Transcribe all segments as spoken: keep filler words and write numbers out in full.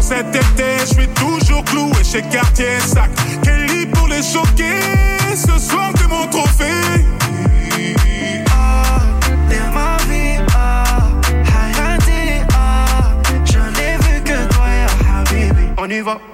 cet été, je suis toujours cloué chez Cartier Sac. Kelly pour les choquer, ce soir t'es mon trophée. Ah, t'es ma vie, ah, Hayati, ah, je n'ai vu que toi, ya Habibi. On y va.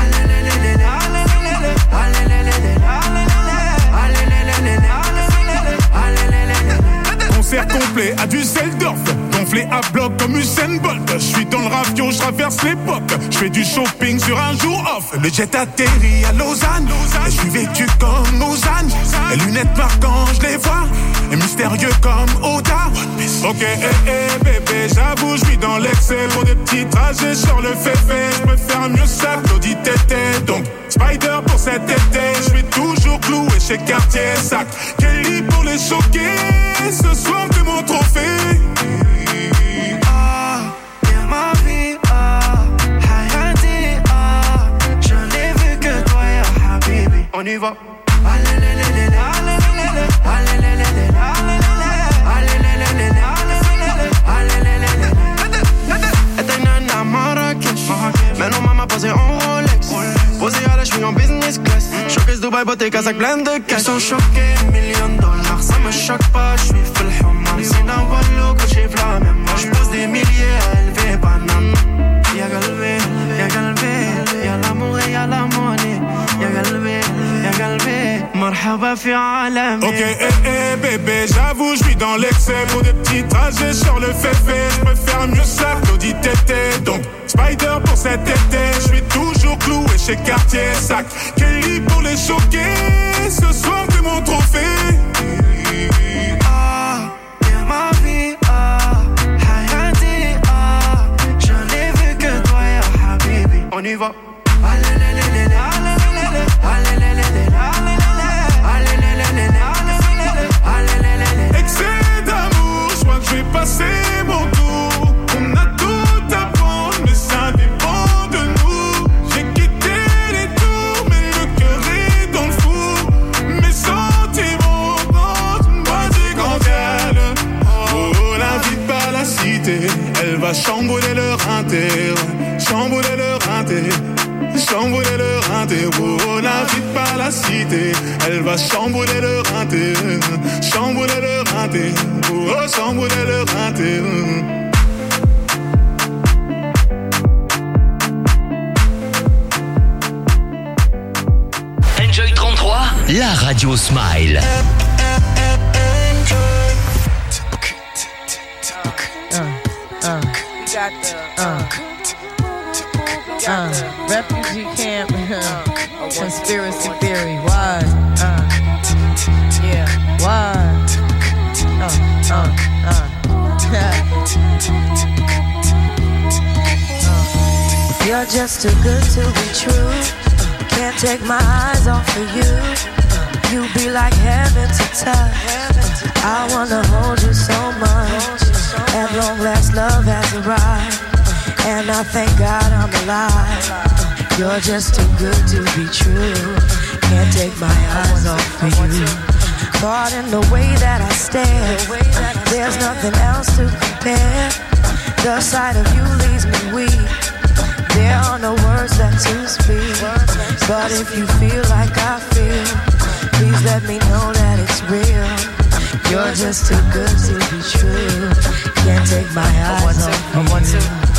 Concert complet à Düsseldorf, gonflé à bloc comme Usain Bolt. Je suis dans le ravio, je traverse l'époque. Je fais du shopping sur un jour off. Le jet atterrit à Lausanne, et je suis vêtu comme Ozan. Les lunettes marquantes, je les vois, et mystérieux comme Oda. Ok, eh, eh, bébé, j'avoue, je suis dans l'excès. Pour des petits trajets sur le féfé, je peux faire mieux ça que Claudie Tété. Donc, Spider pour cet été, je suis toujours cloué chez Cartier Sac. Kelly pour les choquer, ce soir t'es mon trophée. Ah, t'es ma vie, ah, Hayati, ah, je n'ai vu que toi, ya Habibi. On y va. Maintenant maman posée en Rolex, posée à la cheville en business class. Showcase Dubaï, beauté, casaque pleine de cash. Ils sont choqués, millions de dollars, ça me choque pas, je suis full human. C'est d'un wallo que j'ai la même. Je pose des milliers à élever banane. Y'a galvé, y'a galvé, y'a l'amour et y'a la monnaie. Y'a galvé, y'a galvé, marhaba fi alami. Ok, eh, eh, bébé, j'avoue, je suis dans l'excès. Pour des petits trajets sur le féfé, je peux faire mieux ça que Claudie Tété. Donc, Spider pour cet été, je suis toujours cloué chez Cartier Sac. Kelly pour les choquer, ce soir t'es mon trophée. Ah, t'es ma vie, ah, Hayati, ah, je n'ai vu que toi, ya Habibi. On y va. Excès d'amour, je crois que je vais passer mon tour. On a tout à prendre, mais ça dépend de nous. J'ai quitté les tours, mais le cœur est dans le four. Mes sentiments dans une boîte gigantale. Oh, la vie par la cité, elle va chambouler leur inter, chambouler leur inter. Chambouler le rinté, oh, la vie par la cité. Elle va chambouler le rinté, chambouler le rinté, oh, chambouler le rinté. Enjoy trente-trois, la radio Smile. Uh, refugee camp, uh, conspiracy theory, why? Uh, yeah, why? Uh, uh, uh. You're just too good to be true. Can't take my eyes off of you. You be like heaven to touch. I wanna hold you so much. At long last, love has arrived. And I thank God I'm alive. You're just too good to be true. Can't take my eyes off of you. Caught in the way that I stare. There's nothing else to compare. The sight of you leaves me weak. There are no words left to speak. But if you feel like I feel, please let me know that it's real. You're just too good to be true. Can't take my eyes off of you.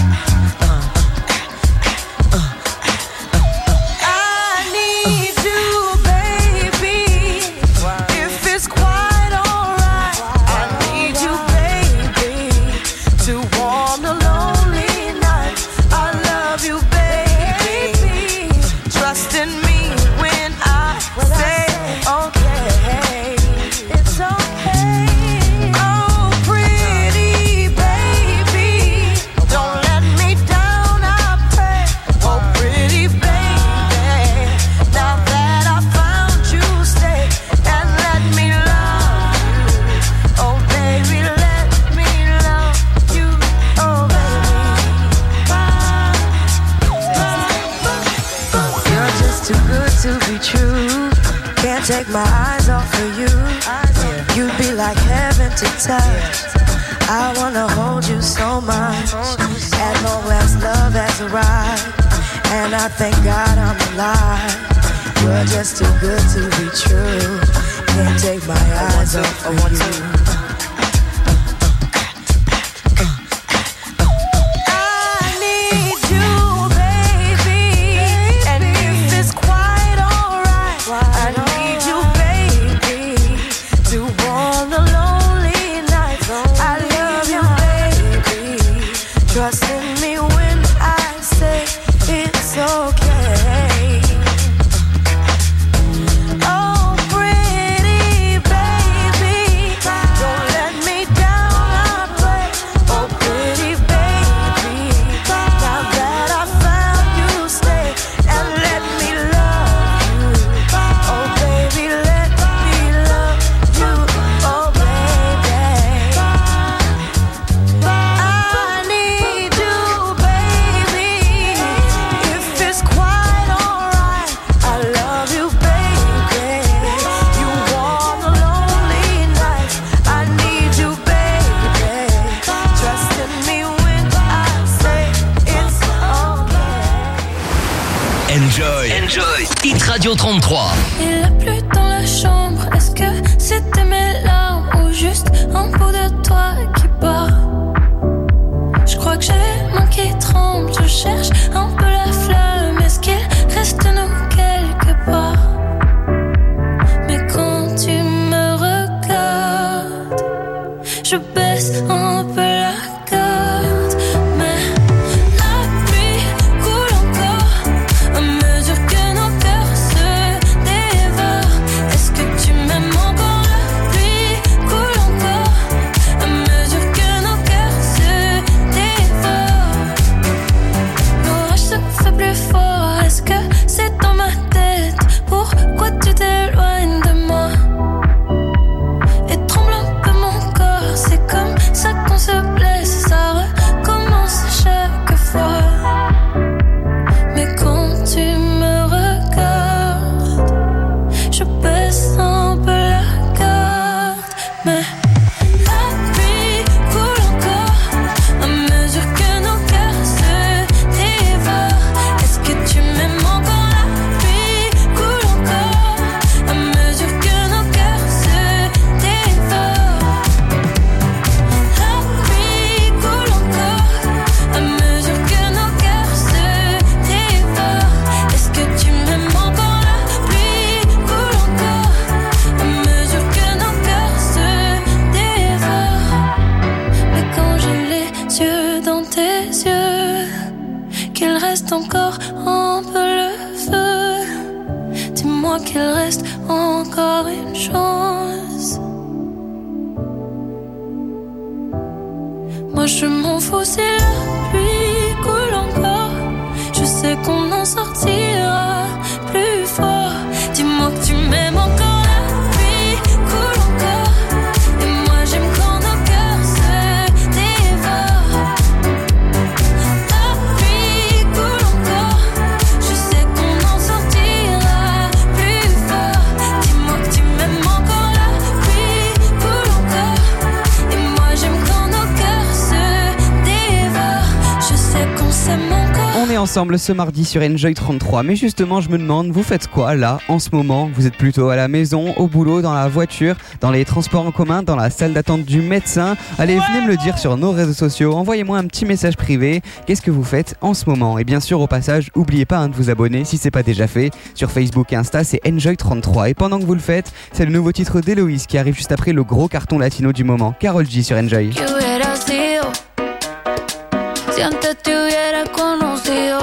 Take my eyes off of you. You'd be like heaven to touch. I wanna hold you so much. At long last, love has was a ride, and I thank God I'm alive. You're just too good to be true. Can't take my eyes off of you. Radio trente-trois. Il a plu dans la chambre. Est-ce que c'était mes larmes ou juste un bout de toi qui bat? Je crois que j'ai les mains qui tremblent. Je cherche un peu la flamme. Est-ce qu'il reste nous quelque part? Mais quand tu me regardes, je baisse un peu la garde. Mais la pluie coule encore à mesure que nos cœurs se dévorent. Est-ce que tu m'aimes encore? La pluie coule encore à mesure que nos cœurs se dévorent. L'orage se fait plus fort. Est-ce que c'est dans ma tête? Pourquoi tu t'éloignes de moi? Et tremble un peu mon corps. C'est comme ça qu'on se blesse. Ça recommence chaque fois. Mais quand tu me regardes, je baisse un peu la garde. Mais la pluie coule encore à mesure que nos cœurs se dévorent. Est-ce que tu m'aimes encore? La pluie coule encore à mesure que nos cœurs se dévorent. La pluie coule encore à mesure que nos cœurs se dévorent. Est-ce que tu m'aimes encore? La pluie coule encore à mesure que nos cœurs se dévorent. Mais quand j'ai les yeux dans tes yeux, qu'il reste encore un peu le feu, dis-moi qu'il reste encore une chance. Moi je m'en fous si la pluie coule encore. Je sais qu'on en sortira plus fort. Dis-moi que tu m'aimes encore. La pluie coule encore. Et moi j'aime quand nos cœurs se dévorent. La pluie coule encore. Je sais qu'on en sortira plus fort. Dis-moi que tu m'aimes encore. La pluie coule encore. Et moi j'aime quand nos cœurs se dévorent. Je sais qu'on s'aime encore. On est ensemble ce mardi sur Enjoy trente-trois. Mais justement, je me demande, vous faites quoi là, en ce moment? Vous êtes plutôt à la maison, au boulot, dans la voiture, dans les transports en commun, dans la salle d'attente du médecin? Allez, venez me le dire sur nos réseaux sociaux. Envoyez-moi un petit message privé. Qu'est-ce que vous faites en ce moment? Et bien sûr, au passage, n'oubliez pas hein, de vous abonner si c'est pas déjà fait. Sur Facebook et Insta, c'est Enjoy trente-trois. Et pendant que vous le faites, c'est le nouveau titre d'Héloïse qui arrive juste après le gros carton latino du moment. Karol G sur Enjoy. ¿Qué hubiera sido si antes te hubiera conocido?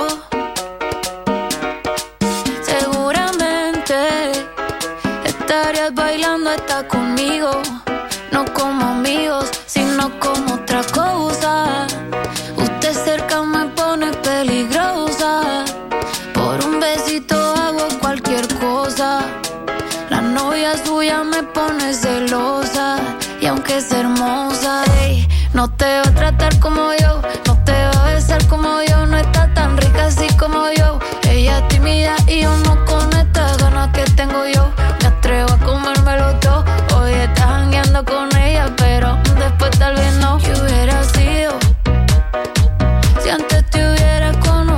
Seguramente estarías bailando hasta conmigo, no como amigos, sino como otra cosa. Usted cerca me pone peligrosa, por un besito hago cualquier cosa. La novia suya me pone celosa, y aunque es hermosa, ey, no te va a tratar como yo, no te va a besar como yo, no está tan rica así como yo. Ella es tímida y yo no con estas ganas que tengo yo. Me atrevo a comérmelo todo. Hoy estás jangueando con ella, pero después tal vez no. ¿Qué hubiera sido si antes te hubiera conocido?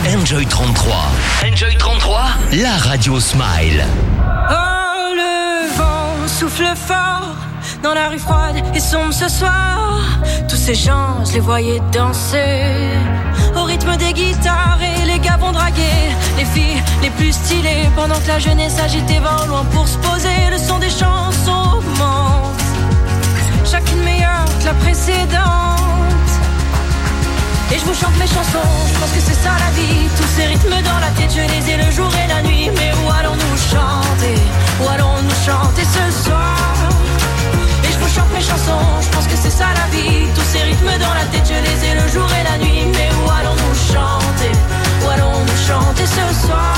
Enjoy trente-trois. Enjoy trente-trois, la radio Smile. Oh, le vent souffle fort dans la rue froide et sombre ce soir. Tous ces gens, je les voyais danser au rythme des guitares et les gars vont draguer les filles les plus stylées pendant que la jeunesse agitait va au loin pour se poser. Le son des chansons augmente, chacune meilleure que la précédente. Et je vous chante mes chansons, je pense que c'est ça la vie. Tous ces rythmes dans la tête, je les ai le jour et la nuit. Mais où allons-nous chanter? Où allons-nous chanter ce soir? Et je vous chante mes chansons, je pense que c'est ça la vie. Tous ces rythmes dans la tête, je les ai le jour et la nuit. Mais où allons-nous chanter? Où allons-nous chanter ce soir?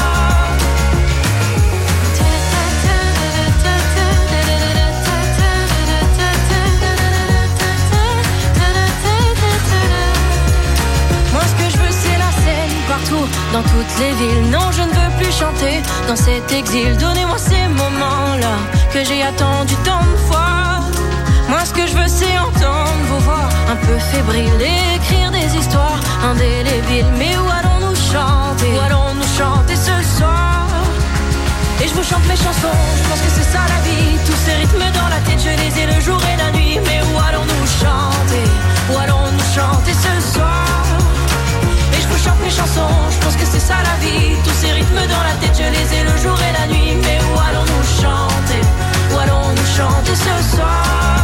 Partout, dans toutes les villes. Non, je ne veux plus chanter dans cet exil. Donnez-moi ces moments-là que j'ai attendu tant de fois. Moi, ce que je veux, c'est entendre vos voix un peu fébriles et écrire des histoires indélébiles. Mais où allons-nous chanter? Où allons-nous chanter ce soir? Et je vous chante mes chansons, je pense que c'est ça la vie. Tous ces rythmes dans la tête, je les ai le jour et la nuit. Mais où allons-nous chanter? Où allons-nous chanter ce soir? Je chante mes chansons, je pense que c'est ça la vie. Tous ces rythmes dans la tête, je les ai le jour et la nuit. Mais où allons-nous chanter? Où allons-nous chanter ce soir?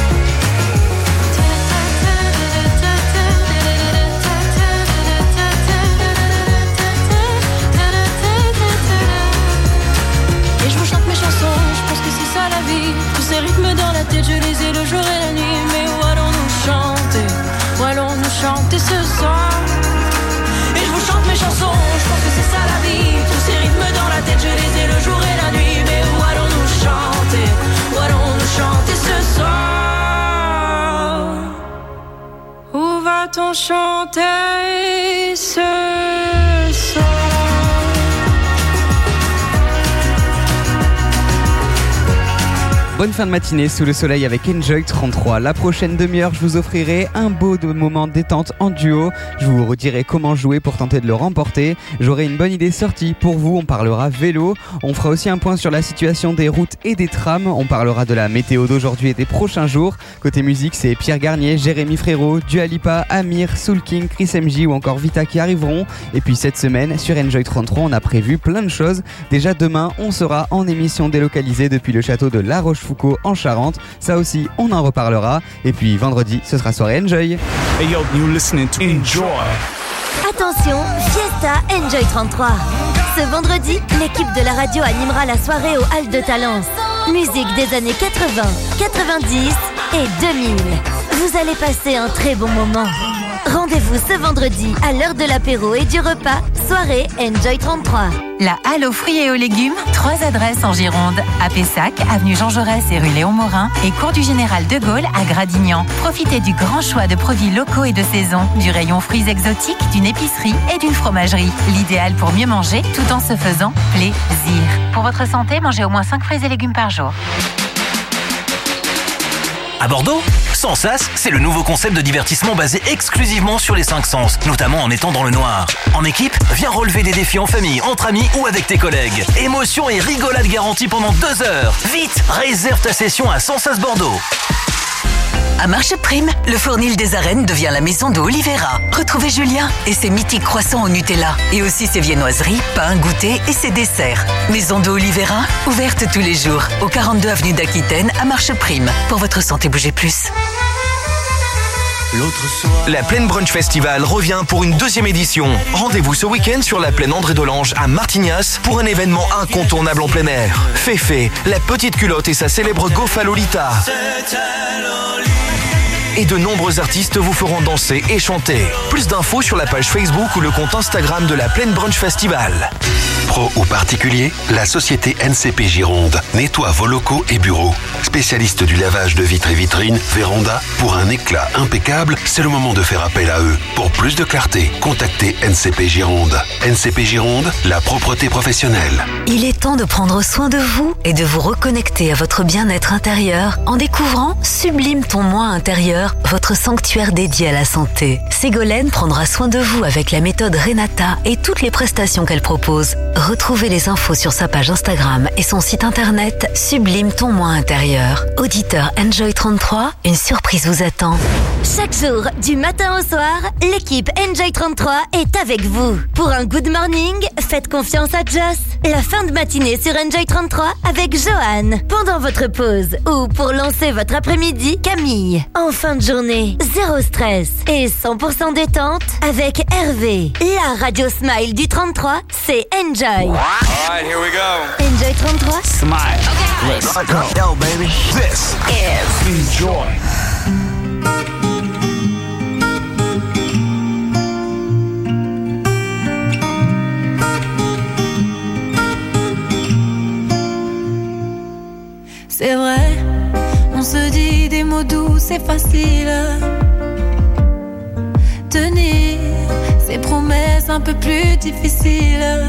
Et je vous chante mes chansons, je pense que c'est ça la vie. Tous ces rythmes dans la tête, je les ai le jour et la nuit. Mais où allons-nous chanter? Où allons-nous chanter ce soir? Je chante mes chansons, je pense que c'est ça la vie. Tous ces rythmes dans la tête, je les ai le jour et la nuit. Mais où allons-nous chanter? Où allons-nous chanter ce soir? Où va-t-on chanter ce soir? Bonne fin de matinée sous le soleil avec Enjoy trente-trois. La prochaine demi-heure, je vous offrirai un beau moment de détente en duo. Je vous redirai comment jouer pour tenter de le remporter. J'aurai une bonne idée sortie pour vous. On parlera vélo. On fera aussi un point sur la situation des routes et des trams. On parlera de la météo d'aujourd'hui et des prochains jours. Côté musique, c'est Pierre Garnier, Jérémy Frérot, Dua Lipa, Amir, Soul King, Chris M J ou encore Vita qui arriveront. Et puis cette semaine, sur Enjoy trente-trois, on a prévu plein de choses. Déjà demain, on sera en émission délocalisée depuis le château de La Rochefoucauld en Charente, ça aussi on en reparlera. Et puis vendredi ce sera soirée Enjoy. Hey yo, you listening to Enjoy. Attention, Fiesta Enjoy trente-trois. Ce vendredi, l'équipe de la radio animera la soirée au Hall de Talence. Musique des années quatre-vingts, quatre-vingt-dix et deux mille. Vous allez passer un très bon moment. Rendez-vous ce vendredi à l'heure de l'apéro et du repas, soirée Enjoy trente-trois. La Halle aux fruits et aux légumes, trois adresses en Gironde, à Pessac, avenue Jean Jaurès et rue Léon Morin, et cours du Général de Gaulle à Gradignan. Profitez du grand choix de produits locaux et de saison, du rayon fruits exotiques, d'une épicerie et d'une fromagerie. L'idéal pour mieux manger tout en se faisant plaisir. Pour votre santé, mangez au moins cinq fruits et légumes par jour. À Bordeaux, Sensas, c'est le nouveau concept de divertissement basé exclusivement sur les cinq sens, notamment en étant dans le noir. En équipe, viens relever des défis en famille, entre amis ou avec tes collègues. Émotion et rigolade garantie pendant deux heures. Vite, réserve ta session à Sensas Bordeaux. À Marche Prime, le Fournil des Arènes devient la maison de Oliveira. Retrouvez Julien et ses mythiques croissants au Nutella. Et aussi ses viennoiseries, pains, goûters et ses desserts. Maison de Oliveira, ouverte tous les jours. Au quarante-deux avenue d'Aquitaine, à Marche Prime. Pour votre santé, bougez plus. L'autre soir... La Plaine Brunch Festival revient pour une deuxième édition. Rendez-vous ce week-end sur la plaine André Dolange à Martignas pour un événement incontournable en plein air. Féfé, la petite culotte et sa célèbre Gofa Lolita. Et de nombreux artistes vous feront danser et chanter. Plus d'infos sur la page Facebook ou le compte Instagram de la Plaine Brunch Festival. Pro ou particulier, la société N C P Gironde nettoie vos locaux et bureaux. Spécialiste du lavage de vitres et vitrines, Véranda, pour un éclat impeccable, c'est le moment de faire appel à eux. Pour plus de clarté, contactez N C P Gironde. N C P Gironde, la propreté professionnelle. Il est temps de prendre soin de vous et de vous reconnecter à votre bien-être intérieur en découvrant Sublime ton moi intérieur Docteur, votre sanctuaire dédié à la santé. Ségolène prendra soin de vous avec la méthode Renata et toutes les prestations qu'elle propose. Retrouvez les infos sur sa page Instagram et son site internet Sublime ton moi intérieur. Auditeur Enjoy trente-trois, une surprise vous attend. Chaque jour, du matin au soir, l'équipe Enjoy trente-trois est avec vous. Pour un good morning, faites confiance à Joss. La fin de matinée sur Enjoy trente-trois avec Johan. Pendant votre pause ou pour lancer votre après-midi, Camille. En fin de journée, zéro stress et cent pour cent détente avec Hervé. La radio smile du trente-trois, c'est Enjoy. Alright, here we go. Enjoy trente-trois. Smile. Okay. Let's go. Yo, baby. This is Enjoy. C'est vrai, on se dit des mots doux, c'est facile. Tenir ces promesses un peu plus difficiles.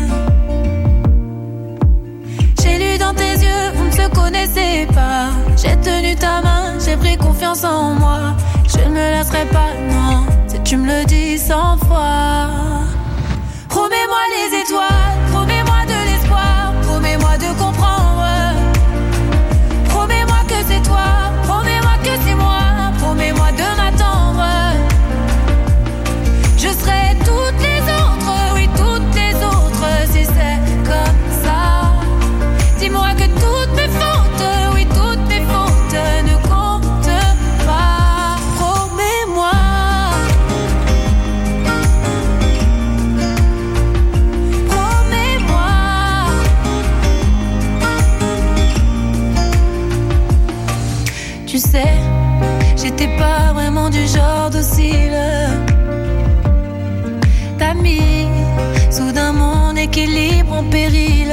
J'ai lu dans tes yeux, vous ne se connaissez pas. J'ai tenu ta main, j'ai pris confiance en moi. Je ne me lasserai pas, non, si tu me le dis cent fois. Promets-moi les étoiles, promets-moi de l'espoir, promets-moi de comprendre. Promets-moi que c'est toi, promets-moi que c'est moi, promets-moi de m'attendre. Je serai toutes les autres, oui toutes les autres, si c'est comme ça. Dis-moi que toutes mes fautes, oui toutes mes fautes ne comptent pas. Promets-moi. Promets-moi. Tu sais, j'étais pas vraiment du genre docile. T'as mis soudain mon équilibre en péril.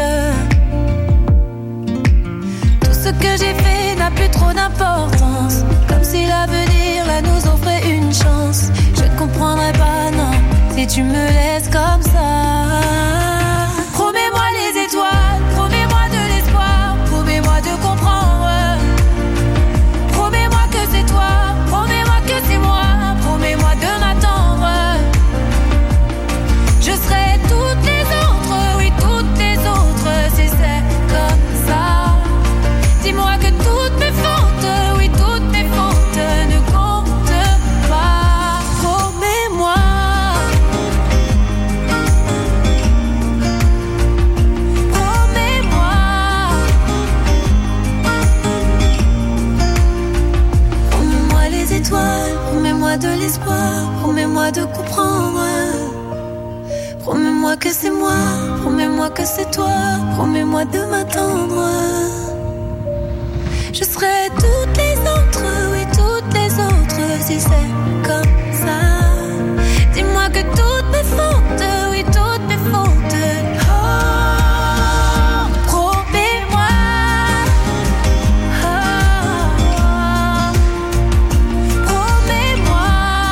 Tout ce que j'ai fait n'a plus trop d'importance. Comme si l'avenir là nous offrait une chance. Je ne comprendrais pas, non, si tu me laisses comme ça. Promets-moi les étoiles, promets-moi de l'espoir, promets-moi de comprendre. Promets-moi que c'est toi, promets-moi que c'est moi, promets-moi de m'attendre. Je serai toutes les autres, oui toutes les autres, si c'est comme ça. Dis-moi que toutes mes fautes, oui toutes mes fautes ne comptent pas. Promets-moi. Promets-moi. Promets-moi les étoiles, promets-moi de l'espoir, promets-moi de comprendre. Promets-moi que c'est moi, promets-moi que c'est toi, promets-moi de m'attendre. Je serai toutes les autres, oui toutes les autres, si c'est comme ça. Dis-moi que toutes mes fautes, oui toutes mes fautes. Oh, promets-moi. Oh, promets-moi.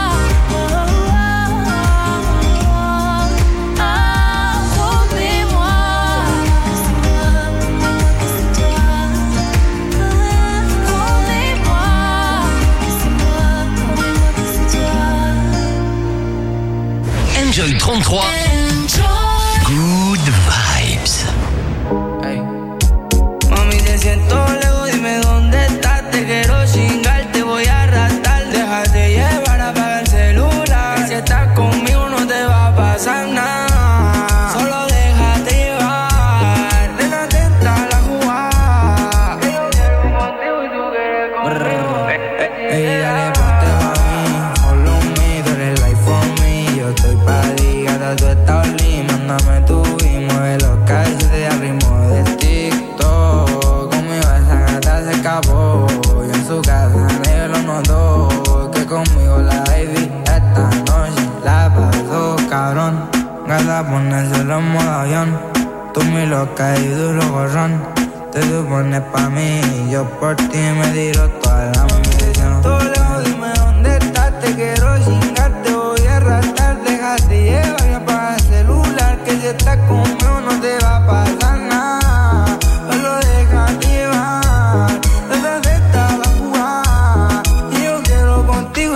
Enjoy trente-trois. Good vibes. Hey. Mami, te siento lejos, dime dónde estás. Te quiero chingar, te voy a arrastrar. Déjate llevar, apaga el celular. Si estás conmigo no te va a pasar nada. Solo déjate llevar. Ven atenta a la jugada. Que yo quiero contigo y tú quieres conmigo. Ey, dale, ponte pa' mí. Follow me, tú eres life for me. Yo estoy pa' ti, gata, tú estás oli. Mándame tu y mueve los calles al ritmo de TikTok. Conmigo esa gata se escapó. Y en su casa nadie lo notó. Que conmigo la baby esta noche la pasó cabrón. Gata, ponérselo en modo avión. Tú mi loca y duro gorrón. Te supones pa' mí y yo por ti me tiro toda la ambición. Todo lejos, dime dónde estás. Te quiero chingar, te voy a arrastrar. Déjate llevar y apaga el celular. Que si estás conmigo no te va a pasar nada. Solo déjate llevar. Desde esta la jugada. Y yo quiero contigo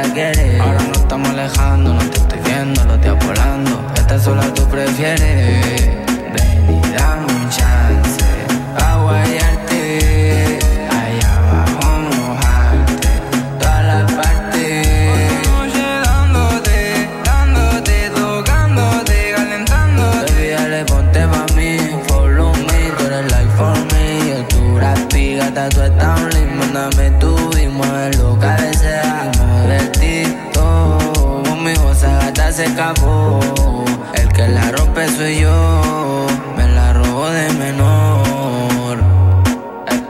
ella quiere. Ahora no estamos alejando, no te estoy viendo, lo estoy apolando. Esta sola tú prefieres. Ven y dame un chance a guayarte, allá abajo mojarte, todas las partes. Oye, dándote, dándote, tocándote, calentándote. Baby, dale, ponte pa' mí, follow me, tú eres like for me. Yo tu rapi, gata, tú estás un link, mándame tu y mueve lo que deseas. Divertido, conmigo esa gata se escapó. El que la rompe soy yo, me la robo de menor. Ey.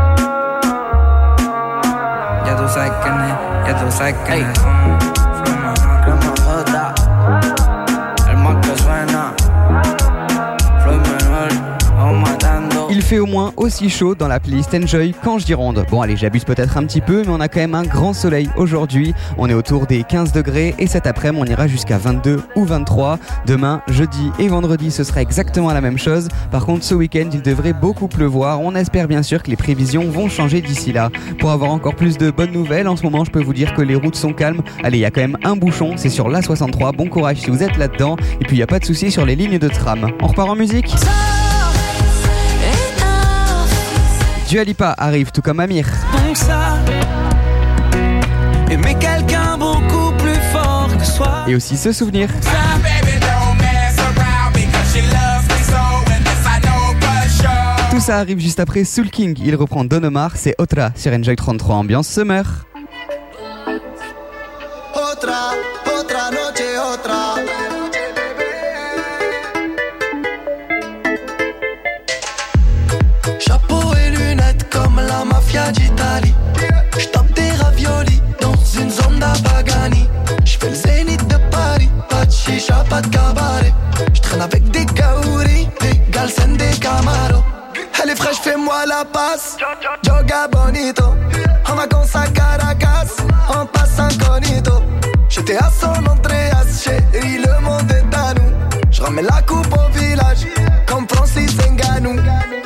Ya tú sabes quién es, ya tú sabes quién es. Crema Jota, el más que suena. Floyd menor, vamos matando. Il fait au moins aussi chaud dans la playlist Enjoy quand je dis ronde. Bon allez, j'abuse peut-être un petit peu, mais on a quand même un grand soleil aujourd'hui. On est autour des quinze degrés et cet après-midi on ira jusqu'à vingt-deux ou vingt-trois. Demain, jeudi et vendredi ce sera exactement la même chose. Par contre ce week-end il devrait beaucoup pleuvoir. On espère bien sûr que les prévisions vont changer d'ici là. Pour avoir encore plus de bonnes nouvelles, en ce moment je peux vous dire que les routes sont calmes. Allez, il y a quand même un bouchon, c'est sur l'A soixante-trois. Bon courage si vous êtes là-dedans. Et puis il n'y a pas de souci sur les lignes de tram. On repart en musique. Dua Lipa arrive tout comme Amir. Donc ça, aimer quelqu'un beaucoup plus fort que soi. Et aussi se souvenir. Tout ça arrive juste après Soul King. Il reprend Don Omar, c'est Otra sur Enjoy trente-trois, ambiance summer. Otra, otra noche, otra. Chapeau et lunettes comme la mafia d'Italie. J'tape des raviolis dans une zone d'Apagani. J'fais le zénith de Paris, pas de chicha, pas de cabaret. J'traîne avec des kaouris, des galsen, des camaros. Elle est fraîche, fais-moi la passe. Joga bonito. En vacances à Caracas, on passe incognito. J'étais à San Andreas, chérie, le monde est à nous. J'ramène la coupe au village, comme Francis Ngannou.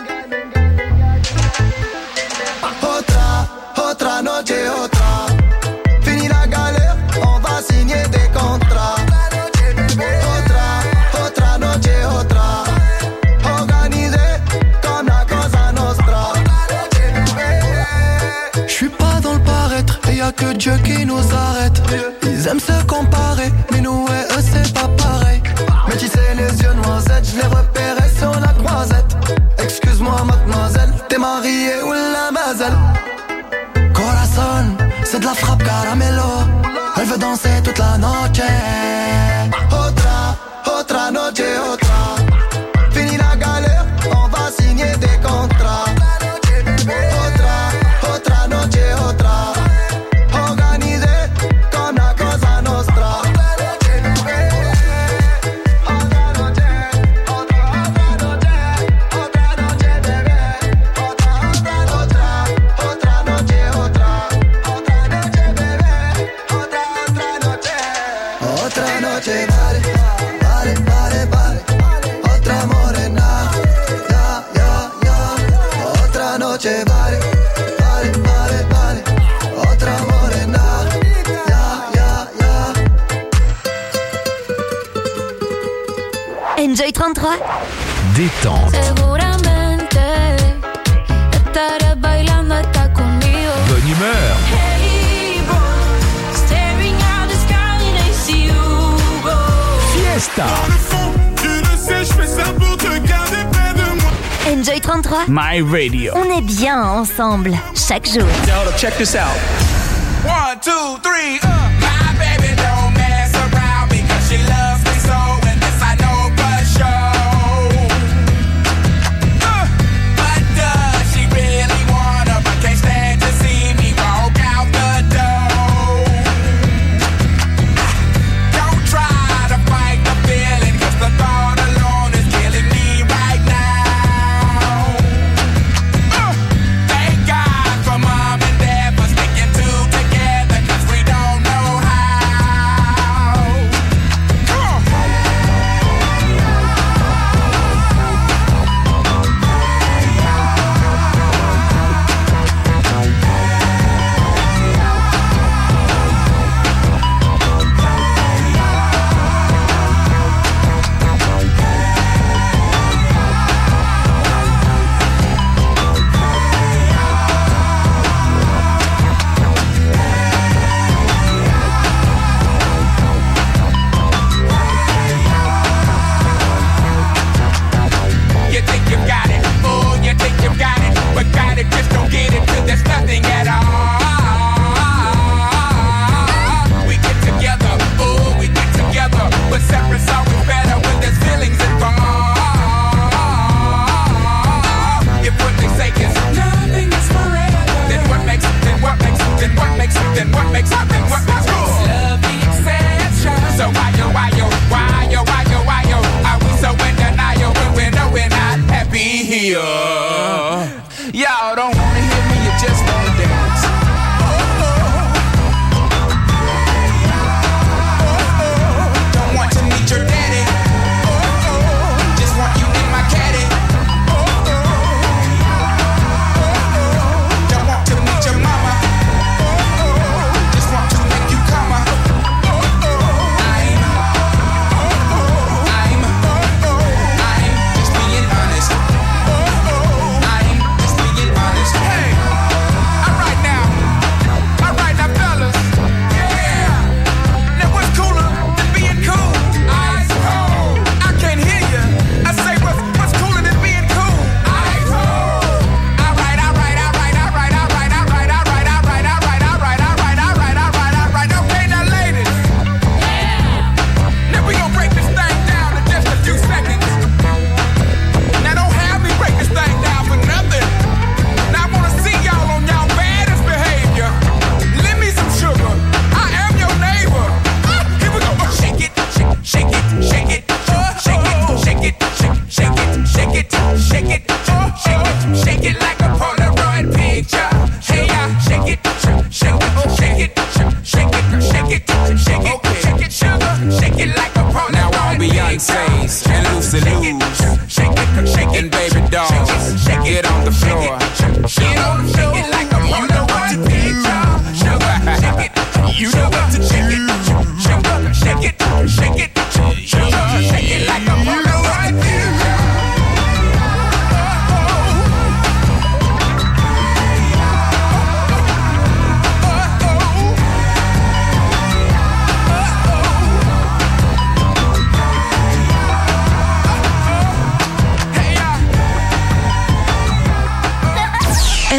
Otra, otra noche, otra. Fini la galère, on va signer des contrats. Otra, otra noche, otra. Organisé comme la Cosa Nostra. J'suis pas dans le paraître, et y'a que Dieu qui nous arrête. Ils aiment se comparer, mais nous et eux c'est pas pareil. Mais tu sais les yeux noisettes, j'les repérais sur la croisette. Excuse-moi mademoiselle, t'es mariée ou la mazelle. Corazon, c'est de la frappe caramelo. Elle veut danser toute la noche. Otra, otra noche, otra. Fini la galère, on va signer des contrats. Otra, otra noche, otra. Organisé comme la Cosa Nostra. Enjoy trente-trois. Détente. Seguramente estarás bailando hasta conmigo. Bonne humeur. Hey, boy, staring out the sky and I see you go. Fiesta. Tu le sais, je fais ça pour te garder près de moi. Enjoy trente-trois. My Radio. On est bien ensemble, chaque jour. Now, check this out. One, two, three, uh. My baby don't mess around because she loves me so, and this I know for sure. Uh, but does she really wanna, but can't stand to see me walk out the door? Don't try to fight the feeling, cause the thought alone is killing me right now. Uh, thank God for mom and dad for sticking two together, cause we don't know how.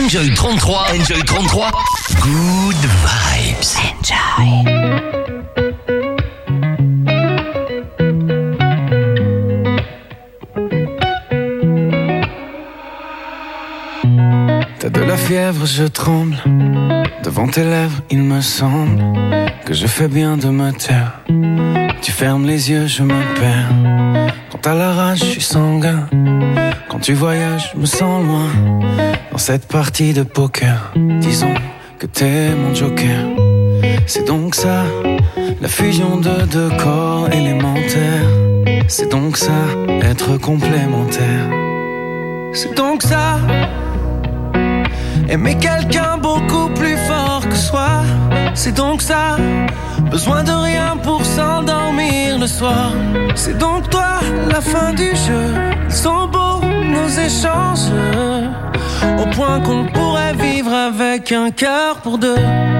Enjoy trente-trois. Enjoy trente-trois. Good vibes. Enjoy. T'as de la fièvre, je tremble. Devant tes lèvres, il me semble que je fais bien de me taire. Tu fermes les yeux, je me perds. Quand t'as la rage, je suis sanguin. Quand tu voyages, je me sens loin. Dans cette partie de poker, disons que t'es mon joker. C'est donc ça, la fusion de deux corps élémentaires. C'est donc ça, être complémentaire. C'est donc ça, aimer quelqu'un beaucoup plus fort que soi. C'est donc ça, besoin de rien pour s'endormir le soir. C'est donc toi, la fin du jeu. Ils sont beaux nos échanges, au point qu'on pourrait vivre avec un cœur pour deux.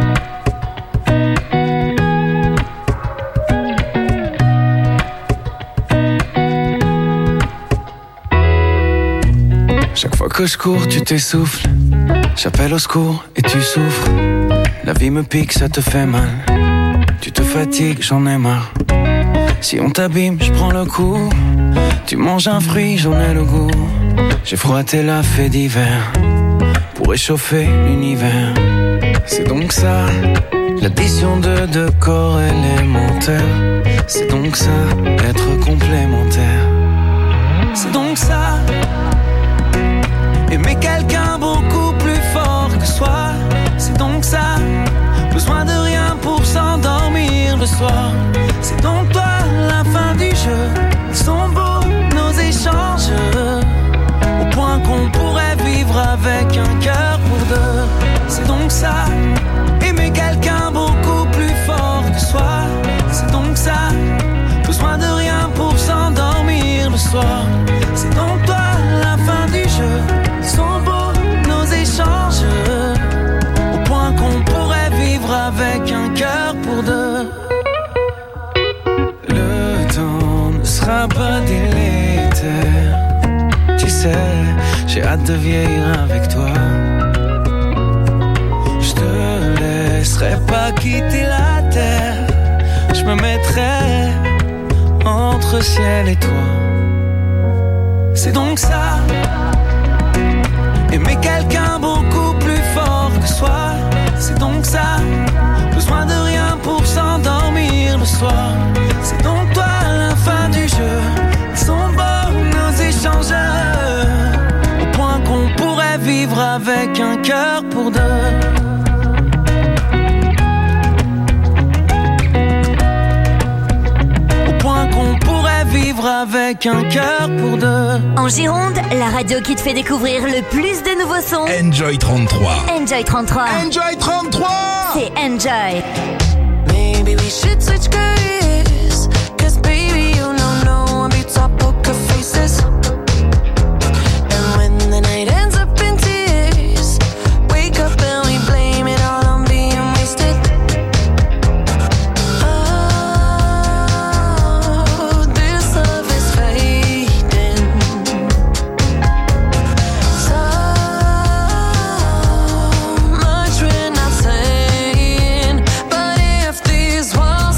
Chaque fois que je cours, tu t'essouffles. J'appelle au secours et tu souffres. La vie me pique, ça te fait mal. Tu te fatigues, j'en ai marre. Si on t'abîme, je prends le coup. Tu manges un fruit, j'en ai le goût. J'ai froissé la fée d'hiver pour réchauffer l'univers. C'est donc ça, l'addition de deux corps élémentaires. C'est donc ça, être complémentaire. C'est donc ça, aimer quelqu'un beaucoup plus fort que soi. C'est donc ça, besoin de rien pour s'endormir le soir. C'est donc toi, la fin du jeu. Ils sont beaux nos échanges, au point qu'on pourrait vivre avec un cœur pour deux. C'est donc ça, aimer quelqu'un beaucoup plus fort que soi. C'est donc ça, besoin de rien pour s'endormir le soir. C'est donc toi, la fin du jeu. Ils sont beaux nos échanges, au point qu'on pourrait vivre avec un cœur pour deux. Le temps ne sera pas délétère. Tu sais, j'ai hâte de vieillir avec toi. Je te laisserai pas quitter la terre. Je me mettrai entre ciel et toi. C'est donc ça, aimer quelqu'un beaucoup plus fort que soi. C'est donc ça, besoin de rien pour s'endormir le soir. C'est donc toi, la fin du jeu. Ils sont beaux nos échanges, au point qu'on pourrait vivre avec un cœur pour deux. Au point qu'on pourrait vivre avec un cœur pour deux. En Gironde, la radio qui te fait découvrir le plus de nouveaux sons. Enjoy trente-trois. Enjoy trente-trois. Enjoy trente-trois. C'est Enjoy. Maybe we should switch careers, cause baby you don't know I beat our poker faces. And when the night ends up in tears, wake up and we blame it all on being wasted. Oh, this love is fading. So much we're not saying, but if these walls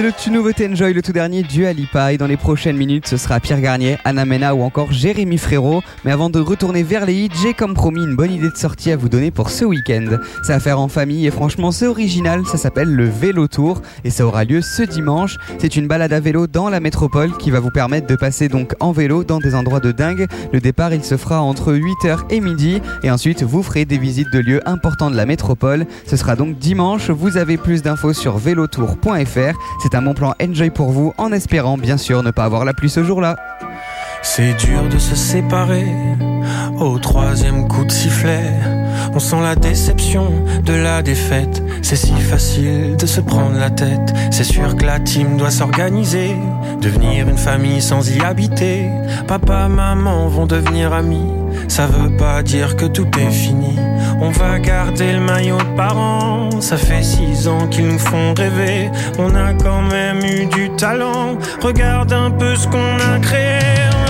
le tout nouveauté Enjoy, le tout dernier Dua Lipa. Et dans les prochaines minutes, ce sera Pierre Garnier, Anna Mena ou encore Jérémy Frérot. Mais avant de retourner vers les hits, j'ai comme promis une bonne idée de sortie à vous donner pour ce week-end. C'est à faire en famille et franchement c'est original, ça s'appelle le Vélo Tour et ça aura lieu ce dimanche. C'est une balade à vélo dans la métropole qui va vous permettre de passer donc en vélo dans des endroits de dingue. Le départ il se fera entre huit heures et midi et ensuite vous ferez des visites de lieux importants de la métropole. Ce sera donc dimanche, vous avez plus d'infos sur vélotour point f r. C'est un bon plan Enjoy pour vous en espérant bien sûr ne pas avoir la pluie ce jour-là. C'est dur de se séparer au troisième coup de sifflet. On sent la déception de la défaite. C'est si facile de se prendre la tête. C'est sûr que la team doit s'organiser, devenir une famille sans y habiter. Papa, maman vont devenir amis. Ça veut pas dire que tout est fini. On va garder le maillot de parents. Ça fait six ans qu'ils nous font rêver. On a quand même eu du talent. Regarde un peu ce qu'on a créé.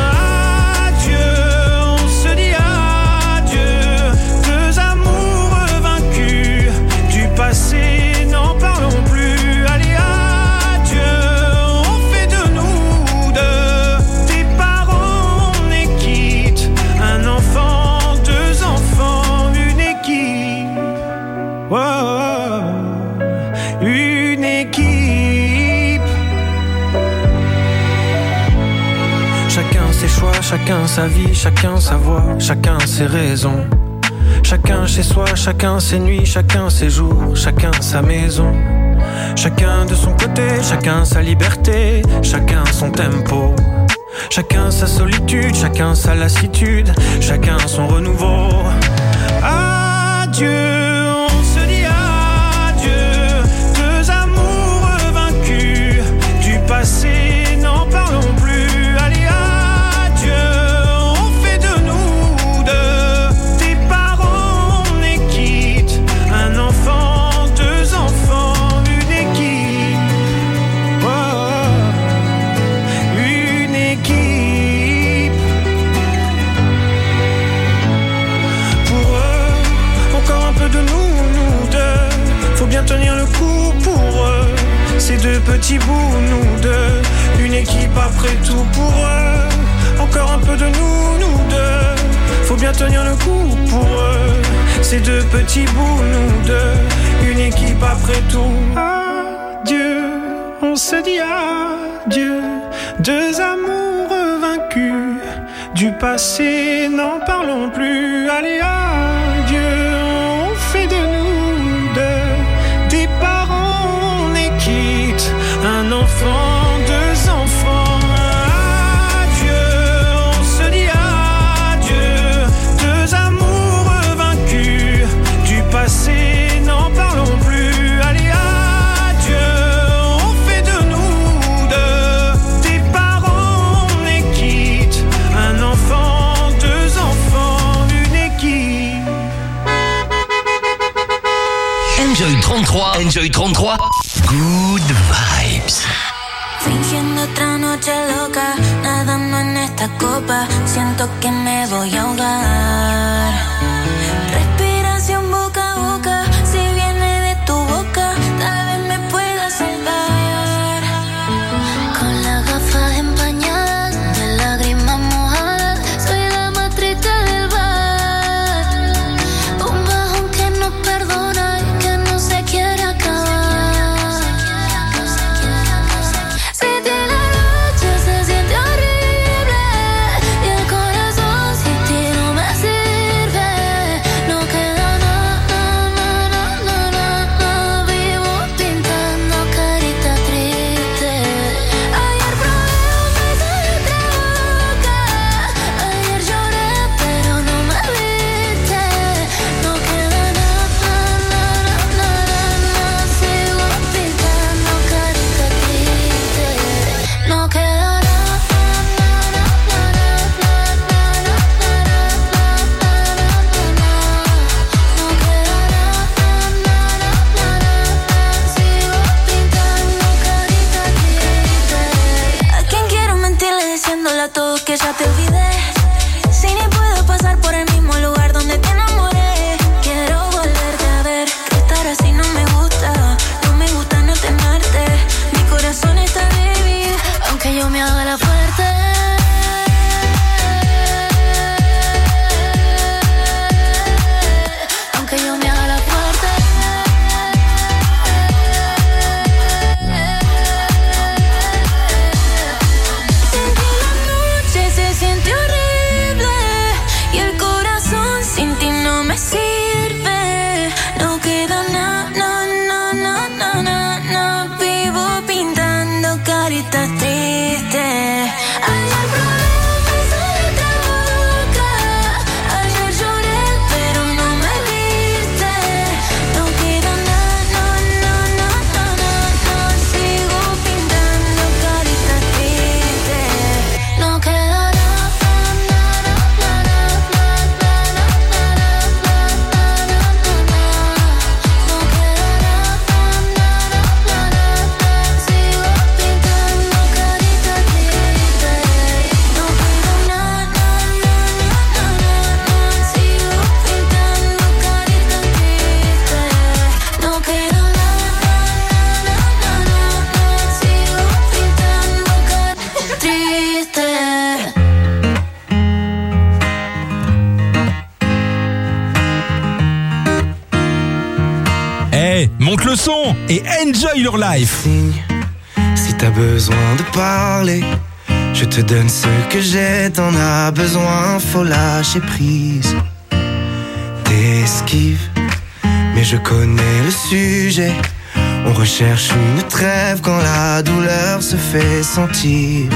Passé, n'en parlons plus. Allez, adieu, on fait de nous deux des parents, on est quitte. Un enfant, deux enfants, une équipe. Oh, une équipe. Chacun ses choix, chacun sa vie, chacun sa voix, chacun ses raisons. Chacun chez soi, chacun ses nuits, chacun ses jours, chacun sa maison. Chacun de son côté, chacun sa liberté, chacun son tempo. Chacun sa solitude, chacun sa lassitude, chacun son renouveau. Adieu, on se dit adieu, deux amoureux vaincus du passé, n'en parlons plus. Allez, adieu. Tenir le coup pour eux, ces deux petits bouts, nous deux, une équipe après tout pour eux, encore un peu de nous, nous deux, faut bien tenir le coup pour eux, ces deux petits bouts, nous deux, une équipe après tout. Adieu, on se dit adieu, deux amoureux vaincus du passé, n'en parlons plus. Allez, adieu, on fait de nous deux des parents, on est quitte. Un enfant, deux enfants. Adieu, on se dit adieu. Deux amoureux vaincus du passé, n'en parlons plus. Allez, adieu, on fait de nous deux des parents, on est quitte. Un enfant, deux enfants, une équipe. Enjoy trente-trois, Enjoy trente-trois, good vibes. Fingiendo otra noche loca, nadando en esta copa, siento que me voy a ahogar. Respiración boca a boca, si viene de tu boca, tal vez me pueda salvar. Con las gafas empañadas, de lágrimas mojadas, soy la más triste del bar. Un bajón que no perdona, que no se quiere acabar. Si tiene la noche se siente horrible y el corazón sin ti no me sirve. Eh, monte le son et enjoy your life. Si t'as besoin de parler, je te donne ce que j'ai, t'en as besoin, faut lâcher prise. T'esquives, mais je connais le sujet. On recherche une trêve quand la douleur se fait sentir.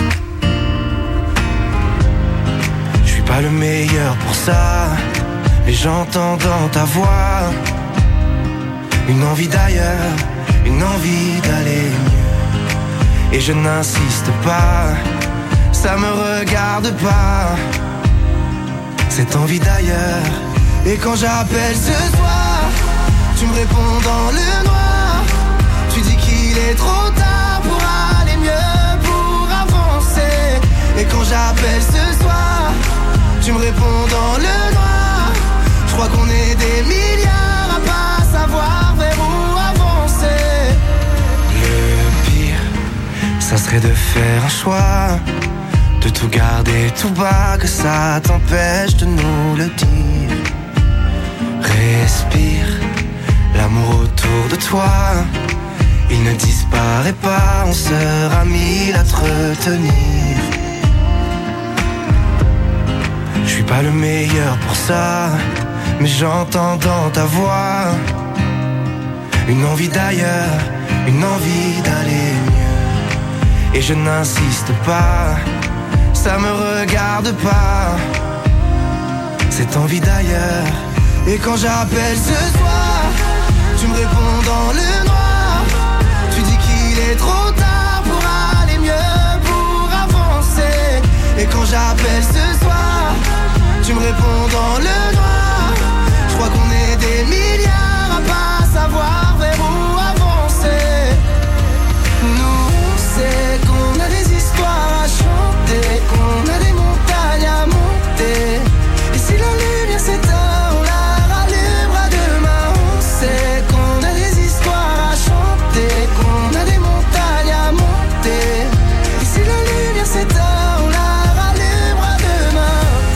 Je suis pas le meilleur pour ça, mais j'entends dans ta voix une envie d'ailleurs, une envie d'aller mieux. Et je n'insiste pas, ça me regarde pas, cette envie d'ailleurs. Et quand j'appelle ce soir, tu me réponds dans le noir. Tu dis qu'il est trop tard pour aller mieux, pour avancer. Et quand j'appelle ce soir, tu me réponds dans le noir. Je crois qu'on est des milliards à pas savoir vers où avancer. Le pire, ça serait de faire un choix, de tout garder tout bas, que ça t'empêche de nous le dire. Respire, l'amour autour de toi, il ne disparaît pas, on sera mille à te retenir. Je suis pas le meilleur pour ça, mais j'entends dans ta voix une envie d'ailleurs, une envie d'aller mieux. Et je n'insiste pas, ça me regarde pas, cette envie d'ailleurs. Et quand j'appelle ce soir, tu me réponds dans le noir. Tu dis qu'il est trop tard pour aller mieux, pour avancer. Et quand j'appelle ce soir, tu me réponds dans le noir. Je crois qu'on est des milliards à pas savoir vers où avancer. Nous, c'est qu'on a des histoires à chanter, qu'on a des montagnes à monter. Et si la lumière s'éteint, on la rallumera demain. On sait qu'on a des histoires à chanter, qu'on a des montagnes à monter. Et si la lumière s'éteint, on la rallumera demain.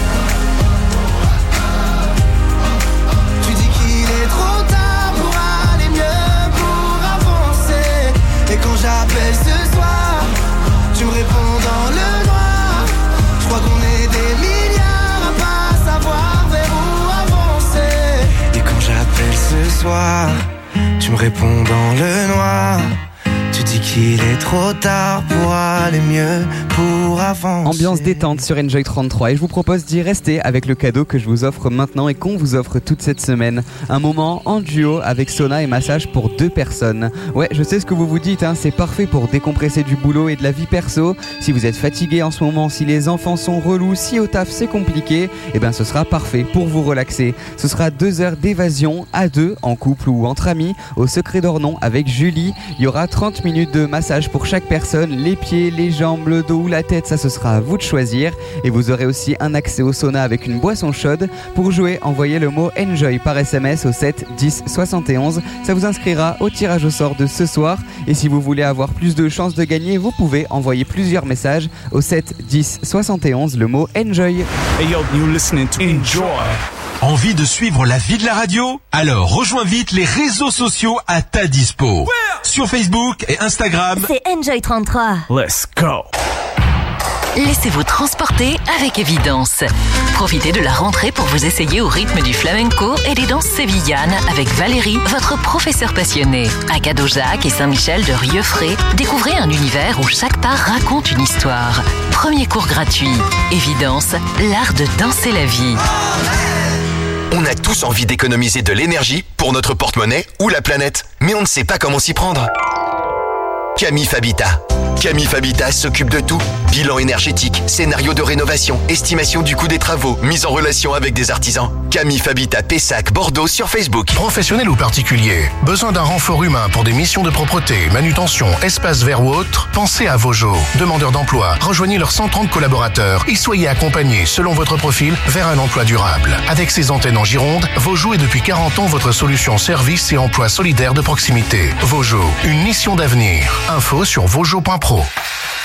Tu dis qu'il est trop tard pour aller mieux, pour avancer. Et quand j'appelle ce soir, tu me réponds dans le noir. Je crois qu'on est des milliards à pas savoir vers où avancer. Et quand j'appelle ce soir, tu me réponds dans le noir. Tu dis qu'il est trop tard pour aller mieux, pour avancer. Ambiance détente sur Enjoy trente-trois, et je vous propose d'y rester avec le cadeau que je vous offre maintenant et qu'on vous offre toute cette semaine. Un moment en duo avec sauna et massage pour deux personnes. Ouais, je sais ce que vous vous dites, hein, c'est parfait pour décompresser du boulot et de la vie perso. Si vous êtes fatigué en ce moment, si les enfants sont relous, si au taf c'est compliqué, eh ben ce sera parfait pour vous relaxer. Ce sera deux heures d'évasion à deux, en couple ou entre amis, au Secret d'Ornon avec Julie. Il y aura trente minutes de massage pour chaque personne, les pieds, les jambes, le dos ou la tête, ça ce sera à vous de choisir. Et vous aurez aussi un accès au sauna avec une boisson chaude. Pour jouer, envoyez le mot Enjoy par S M S au sept dix soixante et onze. Ça vous inscrira au tirage au sort de ce soir. Et si vous voulez avoir plus de chances de gagner, vous pouvez envoyer plusieurs messages au sept dix soixante et onze, le mot Enjoy. Hey yo, you listening to Enjoy. Envie de suivre la vie de la radio? Alors rejoins vite les réseaux sociaux à ta dispo. Ouais. Sur Facebook et Instagram, c'est Enjoy trente-trois. Let's go. Laissez-vous transporter avec Évidence. Profitez de la rentrée pour vous essayer au rythme du flamenco et des danses sévillanes avec Valérie, votre professeur passionné. À Cadeaujac et Saint-Michel de Rieufray, découvrez un univers où chaque part raconte une histoire. Premier cours gratuit. Évidence, l'art de danser la vie. On a tous envie d'économiser de l'énergie pour notre porte-monnaie ou la planète, mais on ne sait pas comment s'y prendre. Camif Habitat. Camif Habitat s'occupe de tout. Bilan énergétique, scénario de rénovation, estimation du coût des travaux, mise en relation avec des artisans. Camif Habitat Pessac, Bordeaux sur Facebook. Professionnel ou particulier, besoin d'un renfort humain pour des missions de propreté, manutention, espace vert ou autre? Pensez à Vojo. Demandeurs d'emploi, rejoignez leurs cent trente collaborateurs et soyez accompagnés selon votre profil vers un emploi durable. Avec ses antennes en Gironde, Vojo est depuis quarante ans votre solution service et emploi solidaire de proximité. Vojo, une mission d'avenir. Info sur vojo point pro.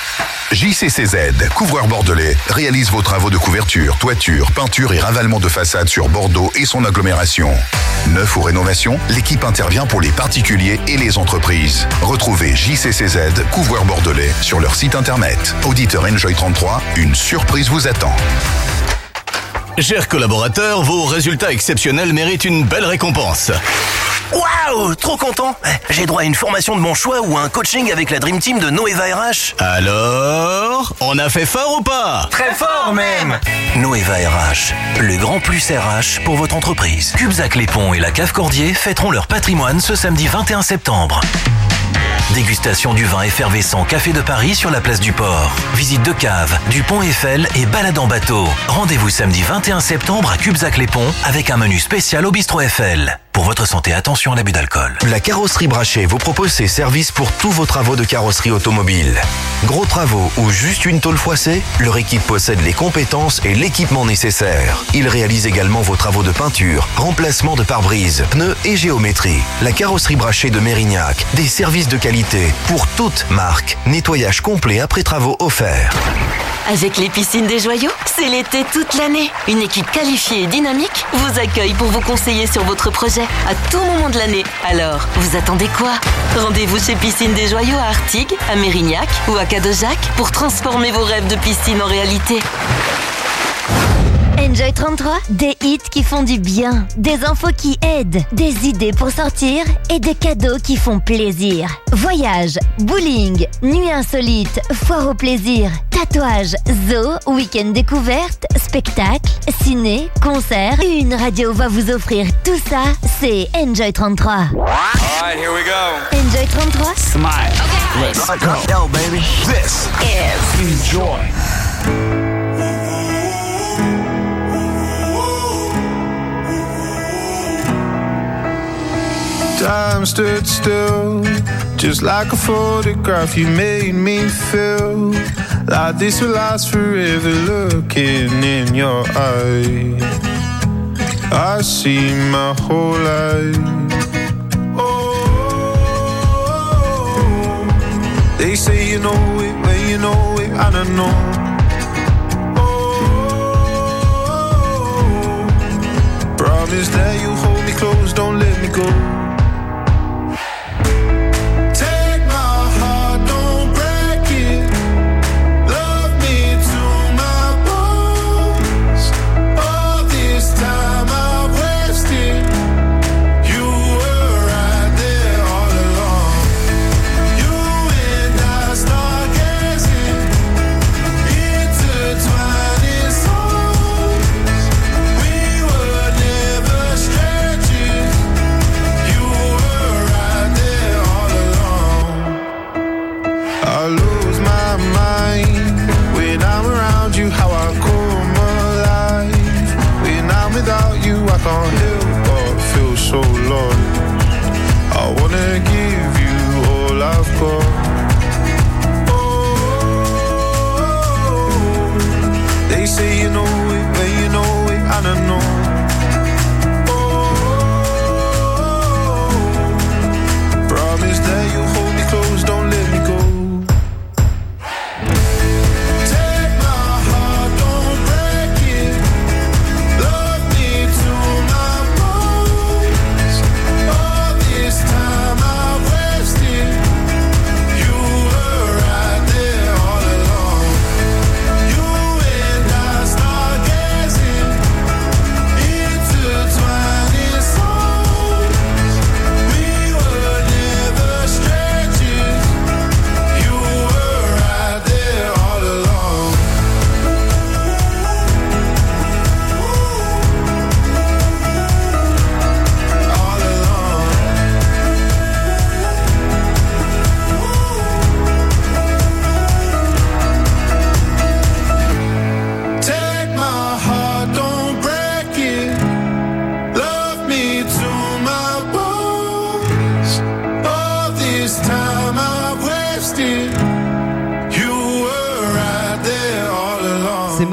J C C Z, couvreur bordelais, réalise vos travaux de couverture, toiture, peinture et ravalement de façade sur Bordeaux et son agglomération. Neuf ou rénovation, l'équipe intervient pour les particuliers et les entreprises. Retrouvez J C C Z, couvreur bordelais, sur leur site internet. Auditeur Enjoy trente-trois, une surprise vous attend. Chers collaborateurs, vos résultats exceptionnels méritent une belle récompense. Waouh, trop content. J'ai droit à une formation de mon choix ou à un coaching avec la Dream Team de Noeva R H. Alors, on a fait fort ou pas? Très fort même. Noeva R H, le grand plus R H pour votre entreprise. Cubzac-les-Ponts et la Cave Cordier fêteront leur patrimoine ce samedi vingt et un septembre. Dégustation du vin effervescent Café de Paris sur la place du Port. Visite de cave, du pont Eiffel et balade en bateau. Rendez-vous samedi vingt et un septembre à Cubzac-les-Ponts avec un menu spécial au bistrot Eiffel. Pour votre santé, attention à l'abus d'alcool. La carrosserie Brachet vous propose ses services pour tous vos travaux de carrosserie automobile. Gros travaux ou juste une tôle froissée, leur équipe possède les compétences et l'équipement nécessaires. Ils réalisent également vos travaux de peinture, remplacement de pare-brise, pneus et géométrie. La carrosserie Brachet de Mérignac, des services de qualité pour toute marque. Nettoyage complet après travaux offerts. Avec les piscines des Joyaux, c'est l'été toute l'année. Une équipe qualifiée et dynamique vous accueille pour vous conseiller sur votre projet à tout moment de l'année. Alors, vous attendez quoi? Rendez-vous chez Piscines des Joyaux à Artigues, à Mérignac ou à Cadejac pour transformer vos rêves de piscine en réalité. Enjoy trente-trois, des hits qui font du bien, des infos qui aident, des idées pour sortir et des cadeaux qui font plaisir. Voyage, bowling, nuit insolite, foire au plaisir, tatouage, zoo, week-end découverte, spectacle, ciné, concert. Une radio va vous offrir tout ça, c'est Enjoy trente-trois. Alright, here we go. Enjoy trente-trois. Smile. Okay. Let's go. Yo, baby. This is Enjoy. Time stood still, just like a photograph. You made me feel like this will last forever. Looking in your eyes, I see my whole life. Oh, they say you know it when you know it, I don't know. Oh, promise that you hold me close, don't let me go. You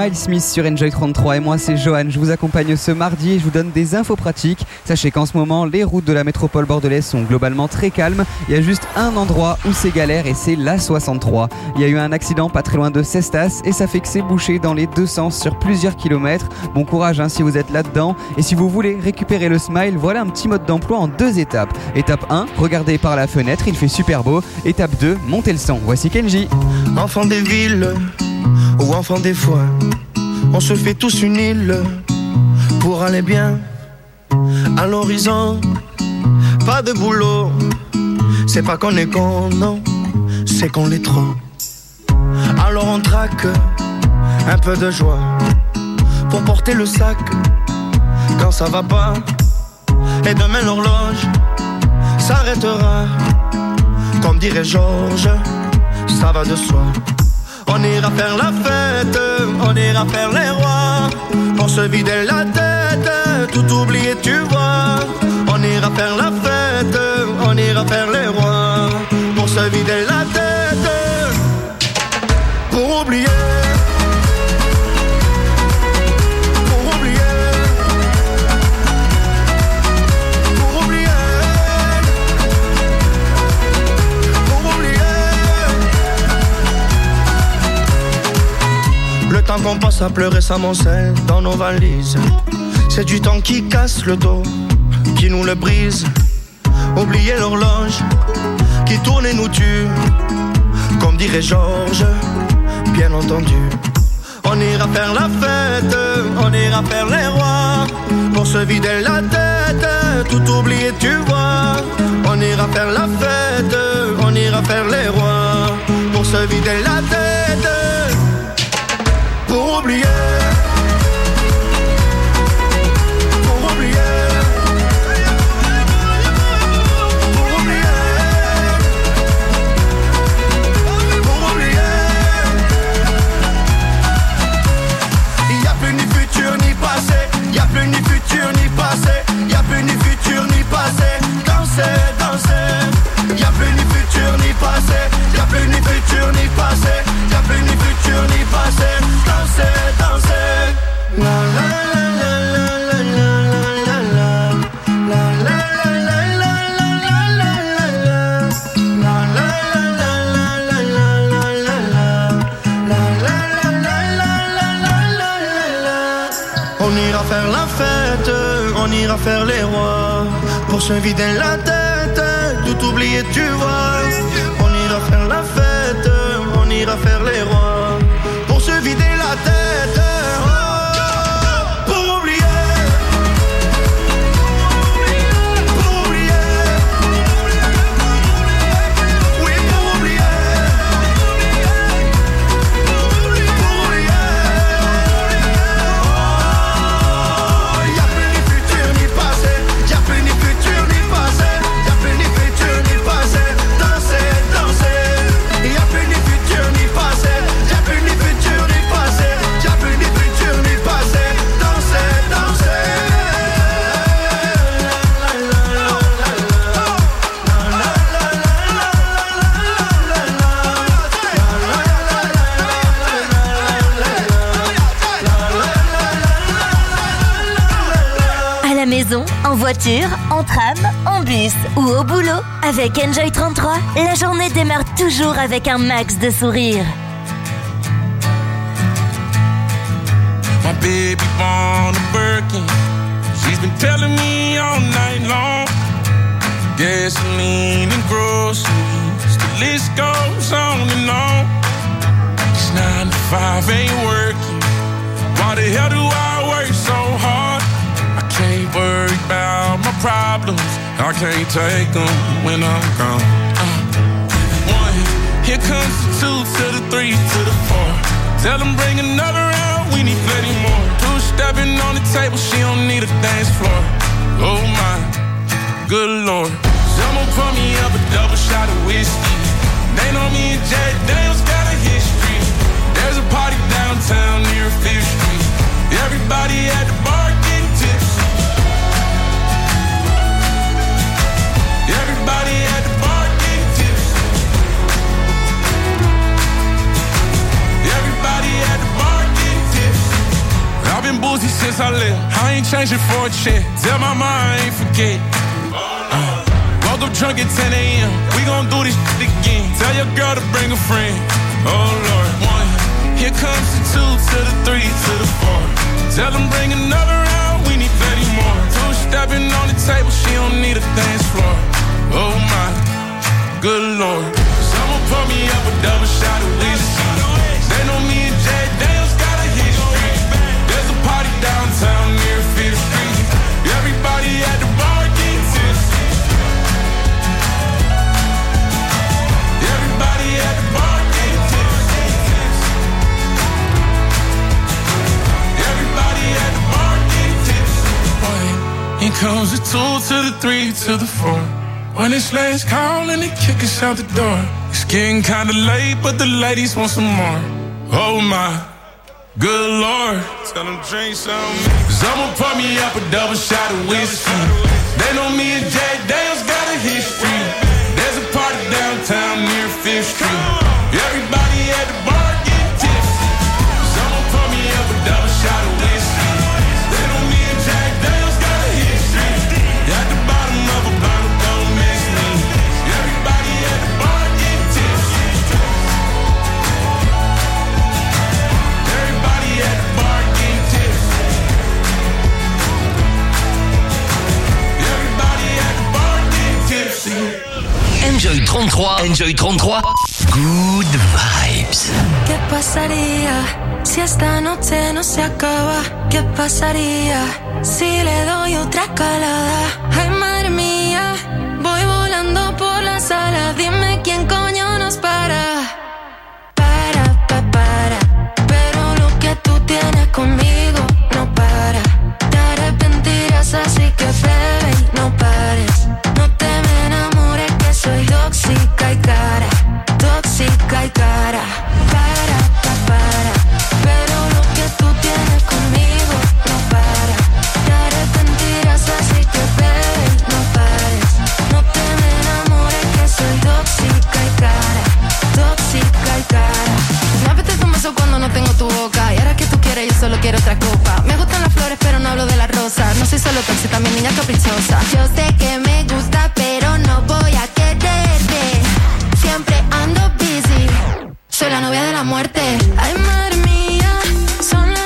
Miles Smith sur Enjoy trente-trois et moi c'est Johan. Je vous accompagne ce mardi et je vous donne des infos pratiques. Sachez qu'en ce moment, les routes de la métropole bordelaise sont globalement très calmes. Il y a juste un endroit où c'est galère et c'est l'A soixante-trois. Il y a eu un accident pas très loin de Cestas et ça fait que c'est bouché dans les deux sens sur plusieurs kilomètres. Bon courage hein, si vous êtes là-dedans. Et si vous voulez récupérer le smile, voilà un petit mode d'emploi en deux étapes. Étape un, regardez par la fenêtre, il fait super beau. Étape deux, montez le son. Voici Kenji. Enfant des villes ou enfant des foins, on se fait tous une île pour aller bien. À l'horizon, pas de boulot. C'est pas qu'on est con, non, c'est qu'on l'est trop. Alors on traque un peu de joie pour porter le sac quand ça va pas. Et demain l'horloge s'arrêtera. Comme dirait Georges, ça va de soi. On ira faire la fête, on ira faire les rois. Pour se vider la tête, tout oublier tu vois. On ira faire la fête, on ira faire les rois. Pour se vider la tête, pour oublier. Le temps qu'on passe à pleurer s'amoncelle dans nos valises. C'est du temps qui casse le dos, qui nous le brise. Oublier l'horloge qui tourne et nous tue. Comme dirait Georges, bien entendu. On ira faire la fête, on ira faire les rois. Pour se vider la tête, tout oublier tu vois. On ira faire la fête, on ira faire les rois. Pour se vider la tête, pour oublier. Pour oublier. Pour oublier. Pour oublier. Il n'y a plus ni futur ni passé. Il n'y a plus ni futur ni passé. Il n'y a plus ni futur ni passé. Danser, danser. Il n'y a plus ni futur ni passé. Il n'y a plus ni futur ni passé. Il n'y a plus ni futur ni passé. Danser, danser. La la la la la la la la. La la la la la la la la. La la la la la la la la. La la la la la la la. On ira faire la fête, on ira faire les rois. Pour se vider la tête, tout oublier tu vois. On ira faire la fête, on ira faire les rois. Pour se vider la tête, oh, pour oublier. Pour oublier. Oui, pour oublier. Pour oublier. Oh, y a plus ni futur ni passé. Y a plus ni futur ni passé. Y a plus ni futur ni passé. Danser, danser. Y a plus ni futur ni passé. Y a plus ni futur ni passé. Y a plus ni futur ni passé. Danser, danser. À la maison, en voiture, en tram, en bus ou au boulot, avec Enjoy trente-trois, la journée démarre toujours avec un max de sourires. My baby born a Birkin. She's been telling me all night long. Gasoline and groceries, the list goes on and on. It's nine to five ain't working. Why the hell do I work so hard? I can't worry about my problems. I can't take them when I'm gone. Uh, one, here comes the two to the three to the four. Tell them bring another round, we need plenty more. Two stepping on the table, she don't need a dance floor. Oh my, good lord. Someone pour me up a double shot of whiskey. They know me and Jack Daniels got a history. There's a party downtown near Fifth Street. Everybody at the bar getting tipsy. Everybody at the bar getting tipsy. Everybody at the bar getting tipsy. ain't changing for a check. Tell my mom I ain't forget. Uh, woke up drunk at ten a.m. We gon' do this shit again. Tell your girl to bring a friend. Oh Lord, one. Here comes the two to the three to the four. Tell them bring another round. We need thirty more. Two stepping on the table. She don't need a dance floor. Oh my, good Lord. Someone pour me up a double shot of whiskey. They know me and Jay Daniels got a history. There's a party downtown near Fifth Street. Everybody at the bar getting tipsy. Everybody at the bar getting tipsy. Everybody at the bar getting tipsy. One, here comes the two to the three to the four. When it's last call and they kick us out the door. It's getting kinda late, but the ladies want some more. Oh my, good Lord. Tell them drink some. Cause I'ma pour me up a double shot of whiskey. They know me and Jay Daniels got a history. There's a party downtown near Fifth Street. Everybody at the bar getting tipsy. Cause I'ma pour me up a double shot of whiskey. They know me and Jay Daniels got a history. At the bottom of a bottle, don't miss me. Everybody at the bar getting tipsy. Everybody at the bar getting tipsy. Everybody at the bar getting tipsy. Enjoy trente-trois. Enjoy trente-trois. Good vibes. ¿Qué pasaría si esta noche no se acaba? ¿Qué pasaría si le doy otra calada? Ay, madre mía, voy volando por la sala. Dime quién coño nos para. Para, pa, para. Pero lo que tú tienes conmigo no para. Te arrepentirás, así que bebe y no pares. No te me enamores que soy tóxica y cara. Tóxica y cara. Para, pa, para. Pero lo que tú tienes conmigo no para. Te arrepentirás, así que bebe y no pares. No te me enamores que soy tóxica y cara. Tóxica y cara. Me apetece un beso cuando no tengo tu boca. Y ahora que tú quieres, yo solo quiero otra copa. Me gustan las flores, pero no hablo de las rosas. No soy solo tóxica, también niña caprichosa. Yo sé que